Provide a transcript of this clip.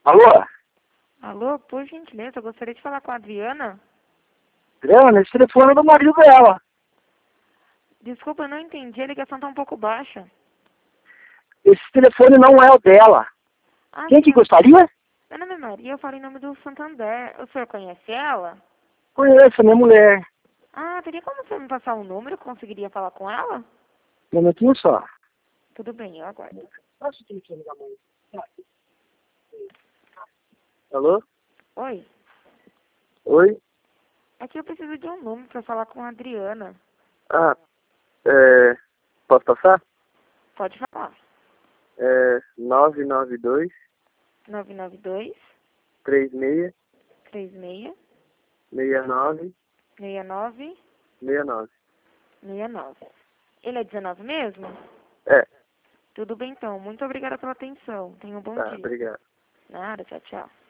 Alô? Alô, por gentileza, eu gostaria de falar com a Adriana. Adriana, esse telefone é do marido dela. Desculpa, eu não entendi, a ligação tá um pouco baixa. Esse telefone não é o dela. Ah, Quem que senhor, gostaria? meu nome é Maria, eu falo em nome do Santander. O senhor conhece ela? Conheço, minha mulher. Ah, teria como você me passar o número? Eu conseguiria falar com ela? Um momentinho só. Tudo bem, eu aguardo. Passa o telefone da mãe. Alô? Oi, Oi? é que eu preciso de um número para falar com a Adriana. Ah, posso passar? Pode falar. 992 992 36 36 69 69 69. 69. Ele é 19 mesmo? É, Tudo bem então, muito obrigada pela atenção. Tenha um bom tá, dia. obrigado. Nada, tchau, tchau.